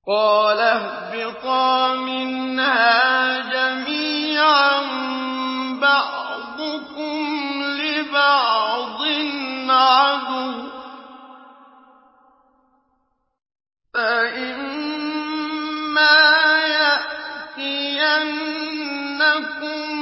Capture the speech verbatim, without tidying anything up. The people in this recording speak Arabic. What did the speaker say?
قَالَ اهْبِطَا مِنْهَا جَمِيعًا ۖ بَعْضُكُمْ لِبَعْضٍ عَدُوٌّ ۖ فَإِمَّا يَأْتِيَنَّكُم